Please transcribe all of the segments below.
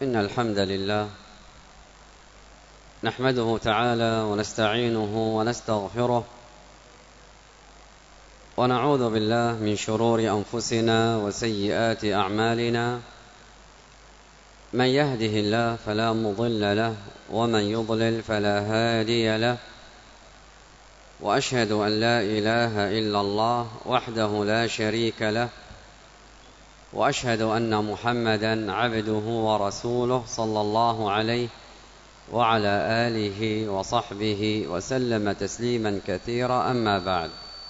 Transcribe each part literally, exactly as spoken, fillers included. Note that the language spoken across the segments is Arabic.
إن الحمد لله نحمده تعالى ونستعينه ونستغفره ونعوذ بالله من شرور أنفسنا وسيئات أعمالنا. من يهده الله فلا مضل له ومن يضلل فلا هادي له، وأشهد أن لا إله إلا الله وحده لا شريك له، وأشهد أن محمدًا عبده ورسوله صلى الله عليه وعلى آله وصحبه وسلم تسليمًا كثيرا. أما بعد،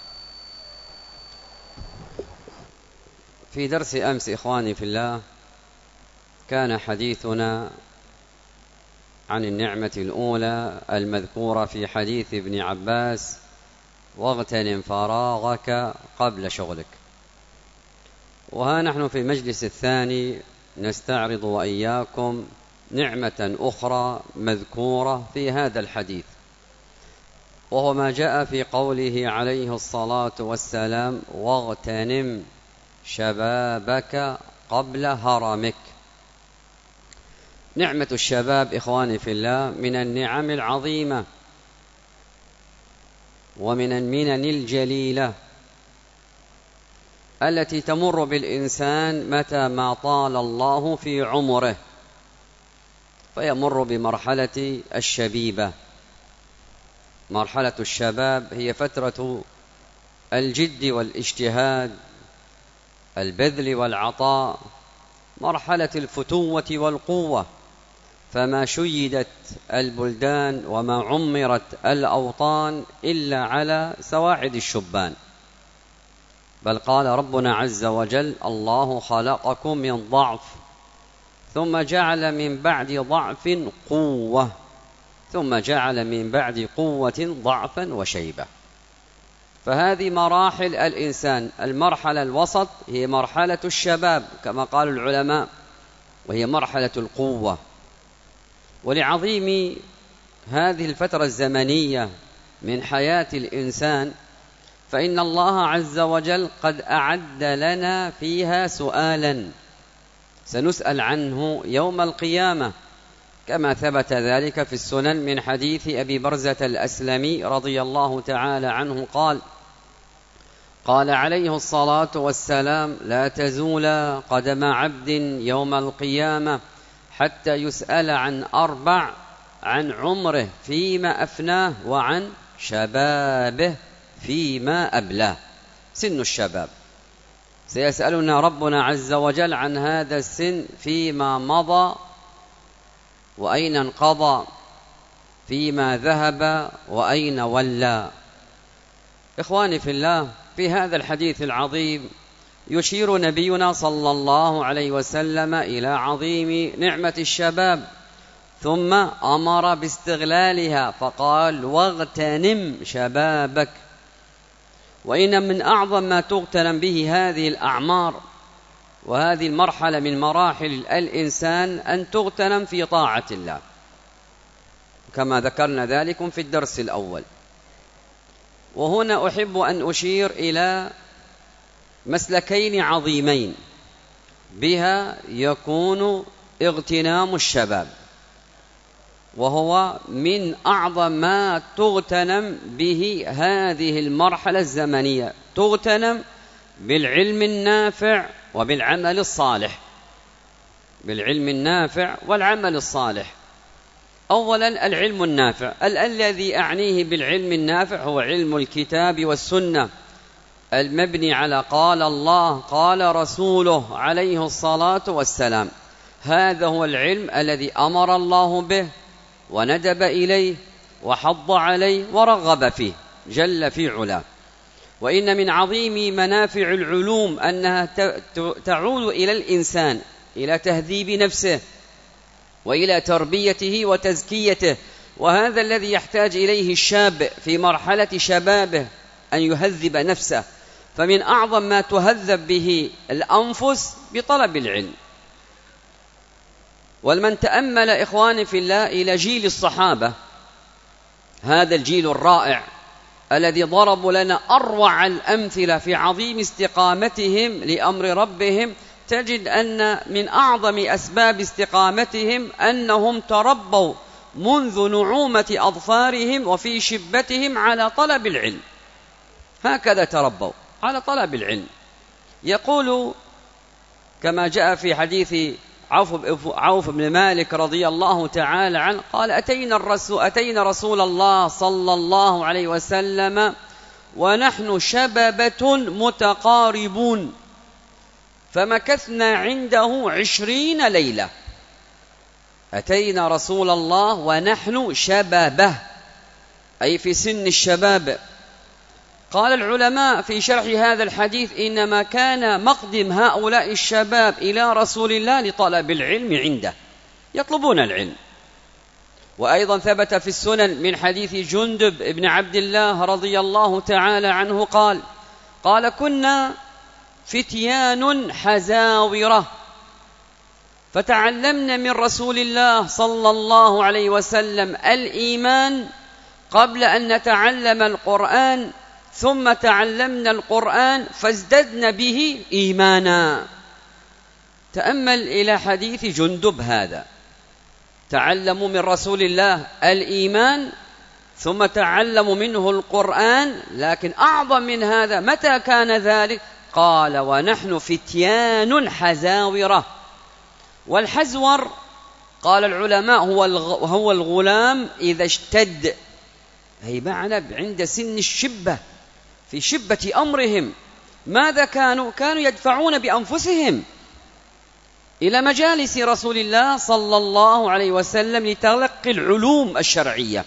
في درس أمس إخواني في الله كان حديثنا عن النعمة الأولى المذكورة في حديث ابن عباس: واغتنم فراغك قبل شغلك. وها نحن في المجلس الثاني نستعرض وإياكم نعمة أخرى مذكورة في هذا الحديث، وهو ما جاء في قوله عليه الصلاة والسلام: واغتنم شبابك قبل هرمك. نعمة الشباب إخواني في الله من النعم العظيمة ومن المنن الجليلة التي تمر بالإنسان متى ما طال الله في عمره، فيمر بمرحلة الشبيبة. مرحلة الشباب هي فترة الجد والاجتهاد، البذل والعطاء، مرحلة الفتوة والقوة. فما شيدت البلدان وما عمرت الأوطان إلا على سواعد الشبان، بل قال ربنا عز وجل: الله خلقكم من ضعف ثم جعل من بعد ضعف قوة ثم جعل من بعد قوة ضعفا وشيبة. فهذه مراحل الإنسان. المرحلة الوسط هي مرحلة الشباب كما قال العلماء، وهي مرحلة القوة. ولعظيم هذه الفترة الزمنية من حياة الإنسان فإن الله عز وجل قد أعد لنا فيها سؤالا سنسأل عنه يوم القيامة، كما ثبت ذلك في السنن من حديث أبي برزة الأسلمي رضي الله تعالى عنه قال: قال عليه الصلاة والسلام: لا تزول قدم عبد يوم القيامة حتى يسأل عن أربع: عن عمره فيما أفناه، وعن شبابه فيما أبلاه. سن الشباب سيسألنا ربنا عز وجل عن هذا السن فيما مضى وأين انقضى، فيما ذهب وأين ولى. إخواني في الله، في هذا الحديث العظيم يشير نبينا صلى الله عليه وسلم إلى عظيم نعمة الشباب، ثم أمر باستغلالها فقال: واغتنم شبابك. وإن من أعظم ما تغتنم به هذه الأعمار وهذه المرحلة من مراحل الإنسان أن تغتنم في طاعة الله، كما ذكرنا ذلك في الدرس الأول. وهنا أحب أن أشير إلى مسلكين عظيمين بها يكون اغتنام الشباب، وهو من أعظم ما تغتنم به هذه المرحلة الزمنية. تغتنم بالعلم النافع وبالعمل الصالح. بالعلم النافع والعمل الصالح. أولا العلم النافع. الذي أعنيه بالعلم النافع هو علم الكتاب والسنة المبني على قال الله قال رسوله عليه الصلاة والسلام. هذا هو العلم الذي أمر الله به وندب إليه وحض عليه ورغب فيه جل في علاه. وإن من عظيم منافع العلوم أنها تعود إلى الإنسان، إلى تهذيب نفسه وإلى تربيته وتزكيته. وهذا الذي يحتاج إليه الشاب في مرحلة شبابه، أن يهذب نفسه. فمن أعظم ما تهذب به الأنفس بطلب العلم. ولمن تأمل إخواني في الله إلى جيل الصحابة، هذا الجيل الرائع الذي ضربوا لنا أروع الأمثلة في عظيم استقامتهم لأمر ربهم، تجد أن من أعظم أسباب استقامتهم أنهم تربوا منذ نعومة أظفارهم وفي شبتهم على طلب العلم، هكذا تربوا على طلب العلم. يقول كما جاء في حديث عوف بن مالك رضي الله تعالى عنه قال: أتينا الرسول, أتينا رسول الله صلى الله عليه وسلم ونحن شببة متقاربون فمكثنا عنده عشرين ليلة. أتينا رسول الله ونحن شبابه أي في سن الشباب. قال العلماء في شرح هذا الحديث: إنما كان مقدم هؤلاء الشباب إلى رسول الله لطلب العلم عنده، يطلبون العلم. وأيضا ثبت في السنن من حديث جندب بن عبد الله رضي الله تعالى عنه قال: قال كنا فتيان حزاورة فتعلمنا من رسول الله صلى الله عليه وسلم الإيمان قبل أن نتعلم القرآن، ثم تعلمنا القرآن فازددنا به إيمانا. تأمل إلى حديث جندب هذا، تعلموا من رسول الله الإيمان ثم تعلموا منه القرآن، لكن أعظم من هذا متى كان ذلك؟ قال: ونحن فتيان حزاورة. والحزور قال العلماء هو هو الغلام إذا اشتد، أي معنى عند سن الشبة، في شبة أمرهم. ماذا كانوا؟ كانوا يدفعون بأنفسهم إلى مجالس رسول الله صلى الله عليه وسلم لتلقي العلوم الشرعية.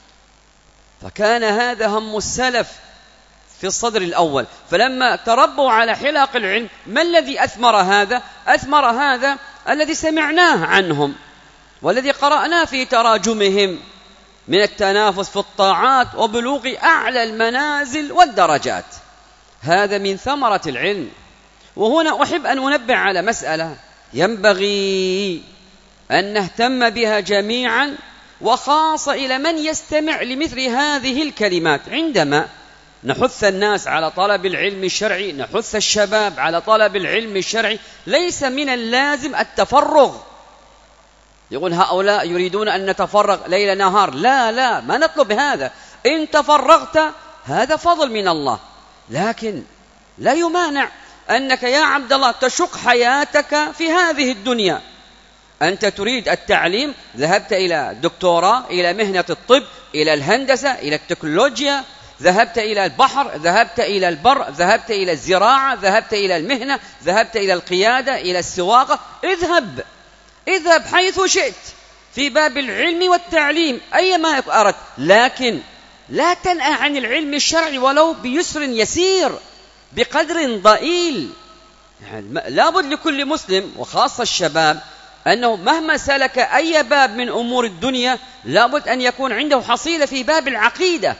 فكان هذا هم السلف في الصدر الأول. فلما تربوا على حلق العلم، ما الذي أثمر هذا؟ أثمر هذا الذي سمعناه عنهم والذي قرأناه في تراجمهم من التنافس في الطاعات وبلوغ أعلى المنازل والدرجات. هذا من ثمرة العلم. وهنا أحب أن أنبه على مسألة ينبغي أن نهتم بها جميعا، وخاصة إلى من يستمع لمثل هذه الكلمات. عندما نحث الناس على طلب العلم الشرعي، نحث الشباب على طلب العلم الشرعي، ليس من اللازم التفرغ. يقول هؤلاء يريدون أن نتفرغ ليل نهار. لا لا، ما نطلب هذا. إن تفرغت هذا فضل من الله، لكن لا يمانع أنك يا عبد الله تشق حياتك في هذه الدنيا. أنت تريد التعليم، ذهبت إلى دكتوراه، إلى مهنة الطب، إلى الهندسة، إلى التكنولوجيا، ذهبت إلى البحر، ذهبت إلى البر، ذهبت إلى الزراعة، ذهبت إلى المهنة، ذهبت إلى القيادة، إلى السواقة. اذهب اذهب حيث شئت في باب العلم والتعليم أيما أردت، لكن لا تنأى عن العلم الشرعي ولو بيسر يسير بقدر ضئيل. يعني لابد لكل مسلم وخاصة الشباب أنه مهما سلك أي باب من أمور الدنيا لابد أن يكون عنده حصيلة في باب العقيدة،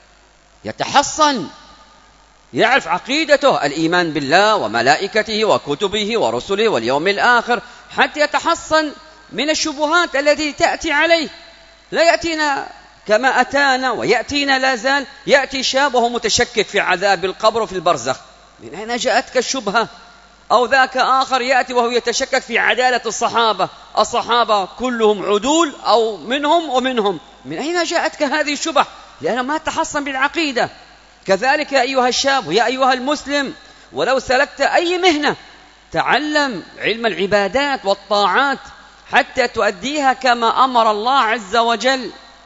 يتحصن، يعرف عقيدته، الإيمان بالله وملائكته وكتبه ورسله واليوم الآخر، حتى يتحصن من الشبهات التي تأتي عليه. لا يأتينا كما أتانا ويأتينا لا زال، يأتي شاب وهو متشكك في عذاب القبر وفي البرزخ، من أين جاءتك الشبهة؟ أو ذاك آخر يأتي وهو يتشكك في عدالة الصحابة، الصحابة كلهم عدول أو منهم ومنهم، من أين جاءتك هذه الشبهة؟ لأنه ما تحصن بالعقيدة. كذلك يا أيها الشاب ويا أيها المسلم، ولو سلكت أي مهنة تعلم علم العبادات والطاعات حتى تؤديها كما أمر الله عز وجل،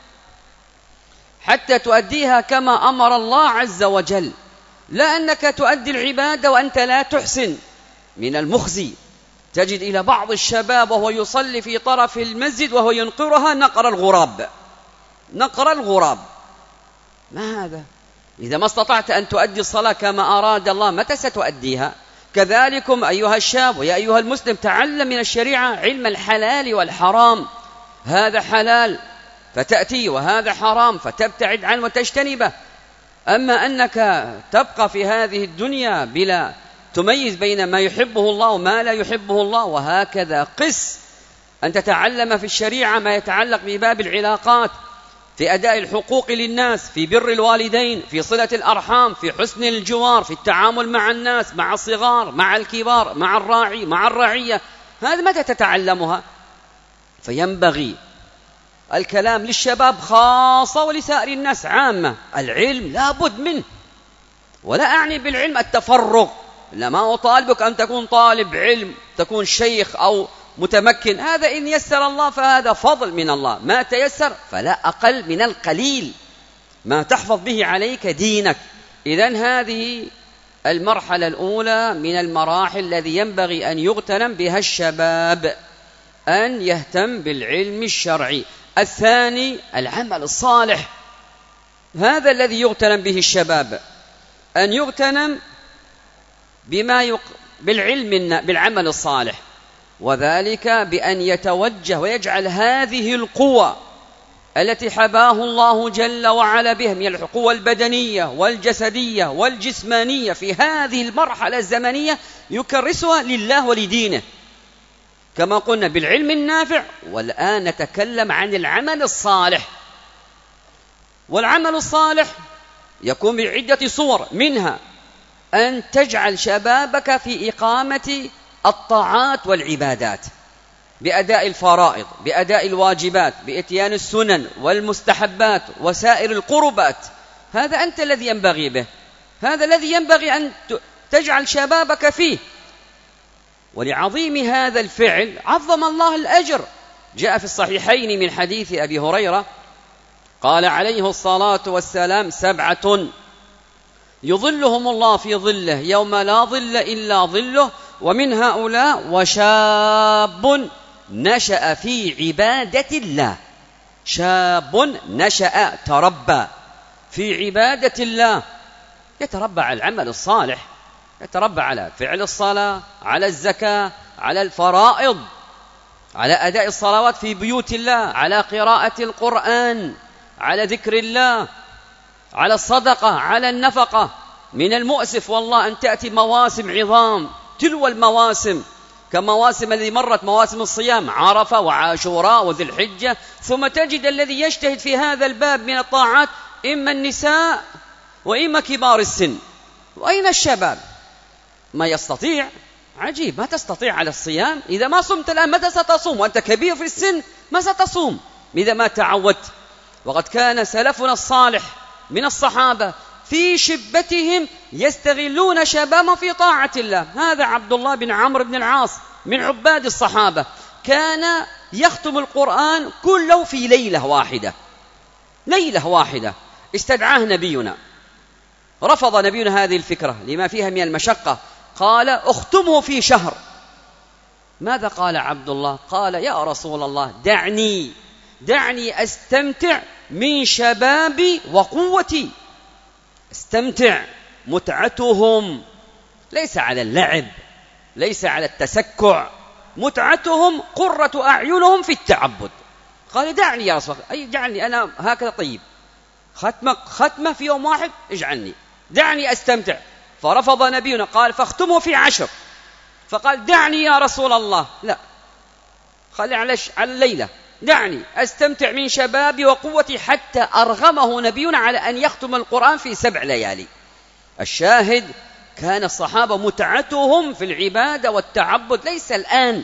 حتى تؤديها كما أمر الله عز وجل، لا أنك تؤدي العبادة وأنت لا تحسن. من المخزي تجد إلى بعض الشباب وهو يصلي في طرف المسجد وهو ينقرها نقر الغراب، نقر الغراب. ما هذا؟ إذا ما استطعت أن تؤدي الصلاة كما أراد الله متى ستؤديها؟ كذلكم أيها الشاب ويا أيها المسلم، تعلم من الشريعة علم الحلال والحرام. هذا حلال فتأتي، وهذا حرام فتبتعد عنه وتجتنبه. أما أنك تبقى في هذه الدنيا بلا تميز بين ما يحبه الله وما لا يحبه الله، وهكذا قس أن تتعلم في الشريعة ما يتعلق بباب العلاقات، في أداء الحقوق للناس، في بر الوالدين، في صلة الأرحام، في حسن الجوار، في التعامل مع الناس، مع الصغار، مع الكبار، مع الراعي، مع الرعية. هذا متى تتعلمها؟ فينبغي الكلام للشباب خاصة ولسائر الناس عامة. العلم لا بد منه، ولا أعني بالعلم التفرغ، لا، ما أطالبك أن تكون طالب علم، تكون شيخ أو متمكن، هذا إن يسر الله فهذا فضل من الله، ما تيسر فلا أقل من القليل ما تحفظ به عليك دينك. إذن هذه المرحلة الأولى من المراحل الذي ينبغي أن يغتنم بها الشباب، أن يهتم بالعلم الشرعي. الثاني العمل الصالح، هذا الذي يغتنم به الشباب، أن يغتنم بما يق... بالعلم بالعمل الصالح، وذلك بأن يتوجه ويجعل هذه القوة التي حباه الله جل وعلا بها من القوة البدنية والجسدية والجسمانية في هذه المرحلة الزمنية يكرسها لله ولدينه، كما قلنا بالعلم النافع. والآن نتكلم عن العمل الصالح. والعمل الصالح يكون بعدة صور، منها أن تجعل شبابك في إقامة الطاعات والعبادات، بأداء الفرائض، بأداء الواجبات، بإتيان السنن والمستحبات وسائر القربات. هذا أنت الذي ينبغي به، هذا الذي ينبغي أن تجعل شبابك فيه. ولعظيم هذا الفعل عظم الله الأجر. جاء في الصحيحين من حديث أبي هريرة قال عليه الصلاة والسلام: سبعة يظلهم الله في ظله يوم لا ظل إلا ظله، ومن هؤلاء وشاب نشأ في عبادة الله. شاب نشأ تربى في عبادة الله، يتربى على العمل الصالح، يتربى على فعل الصلاة، على الزكاة، على الفرائض، على أداء الصلوات في بيوت الله، على قراءة القرآن، على ذكر الله، على الصدقة، على النفقة. من المؤسف والله أن تأتي مواسم عظام تلو المواسم كمواسم الذي مرت، مواسم الصيام، عرفة وعاشوراء وذي الحجة، ثم تجد الذي يجتهد في هذا الباب من الطاعات إما النساء وإما كبار السن. وأين الشباب؟ ما يستطيع. عجيب، ما تستطيع على الصيام؟ إذا ما صمت الآن متى ستصوم؟ وأنت كبير في السن ما ستصوم إذا ما تعودت. وقد كان سلفنا الصالح من الصحابة في شبتهم يستغلون شبابهم في طاعة الله. هذا عبد الله بن عمرو بن العاص من عباد الصحابة، كان يختم القرآن كله في ليلة واحدة، ليلة واحدة. استدعاه نبينا، رفض نبينا هذه الفكرة لما فيها من المشقة، قال: اختمه في شهر. ماذا قال عبد الله؟ قال: يا رسول الله، دعني دعني أستمتع من شبابي وقوتي. استمتع، متعتهم ليس على اللعب، ليس على التسكع، متعتهم قرة أعينهم في التعبد. قال: دعني يا رسول الله، أي جعلني أنا هكذا. طيب، ختمة ختمة في يوم واحد، اجعلني، دعني أستمتع. فرفض نبينا، قال: فاختمه في عشر. فقال: دعني يا رسول الله، لا، خلي على الليلة، دعني أستمتع من شبابي وقوتي. حتى أرغمه نبينا على أن يختم القرآن في سبع ليالي. الشاهد، كان الصحابة متعتهم في العبادة والتعبد، ليس الآن.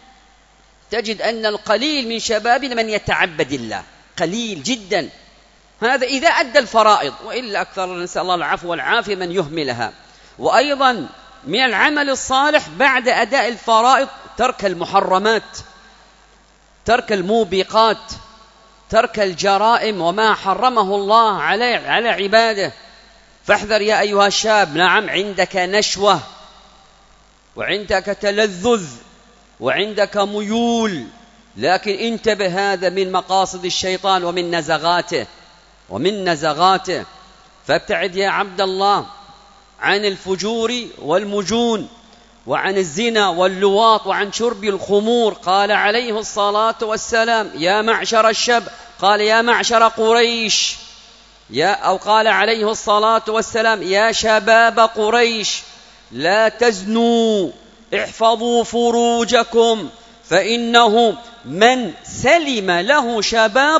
تجد أن القليل من شبابنا من يتعبد الله، قليل جدا. هذا إذا أدى الفرائض، وإلا أكثر، نسأل الله العفو والعافية، من يهملها. وأيضا من العمل الصالح بعد أداء الفرائض ترك المحرمات، ترك الموبقات، ترك الجرائم وما حرمه الله على على عباده. فاحذر يا أيها الشاب، نعم عندك نشوة وعندك تلذذ وعندك ميول، لكن انتبه، هذا من مقاصد الشيطان ومن نزغاته ومن نزغاته. فابتعد يا عبد الله عن الفجور والمجون، وعن الزنا واللواط، وعن شرب الخمور. قال عليه الصلاة والسلام: يا معشر الشب، قال: يا معشر قريش، يا أو قال عليه الصلاة والسلام: يا شباب قريش، لا تزنوا، احفظوا فروجكم، فإنه من سلم له شبابه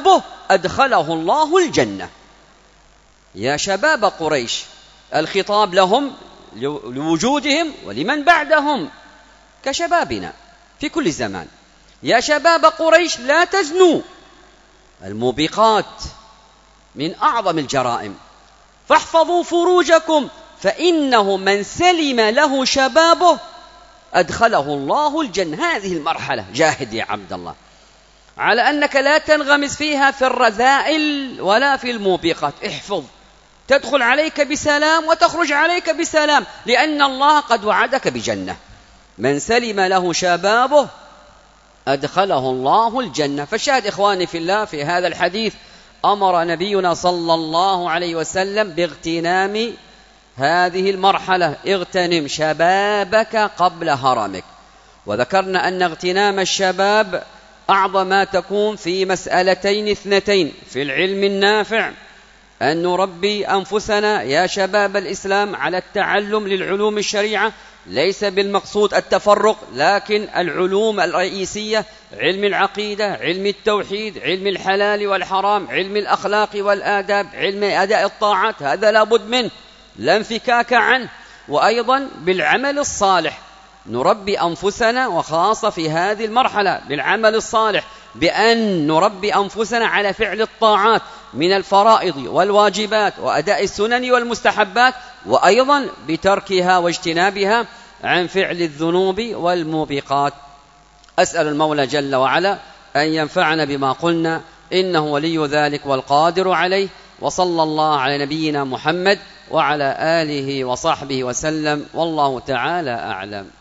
أدخله الله الجنة. يا شباب قريش، الخطاب لهم لوجودهم ولمن بعدهم كشبابنا في كل زمان. يا شباب قريش لا تزنوا، الموبقات من أعظم الجرائم، فاحفظوا فروجكم فإنه من سلم له شبابه أدخله الله الجنة. هذه المرحلة جاهد يا عبد الله على أنك لا تنغمس فيها في الرذائل ولا في الموبقات. احفظ، تدخل عليك بسلام وتخرج عليك بسلام، لأن الله قد وعدك بجنة. من سلم له شبابه أدخله الله الجنة. فالشاهد إخواني في الله، في هذا الحديث أمر نبينا صلى الله عليه وسلم باغتنام هذه المرحلة. اغتنم شبابك قبل هرمك. وذكرنا أن اغتنام الشباب أعظم ما تكون في مسألتين اثنتين في العلم النافع، أن نربي أنفسنا يا شباب الإسلام على التعلم للعلوم الشريعة، ليس بالمقصود التفرق، لكن العلوم الرئيسية: علم العقيدة، علم التوحيد، علم الحلال والحرام، علم الأخلاق والآداب، علم أداء الطاعات، هذا لا بد منه، لا انفكاك عنه. وأيضا بالعمل الصالح، نربي أنفسنا وخاصة في هذه المرحلة بالعمل الصالح، بأن نربي أنفسنا على فعل الطاعات من الفرائض والواجبات وأداء السنن والمستحبات، وأيضا بتركها واجتنابها عن فعل الذنوب والموبقات. أسأل المولى جل وعلا أن ينفعنا بما قلنا، إنه ولي ذلك والقادر عليه. وصلى الله على نبينا محمد وعلى آله وصحبه وسلم، والله تعالى أعلم.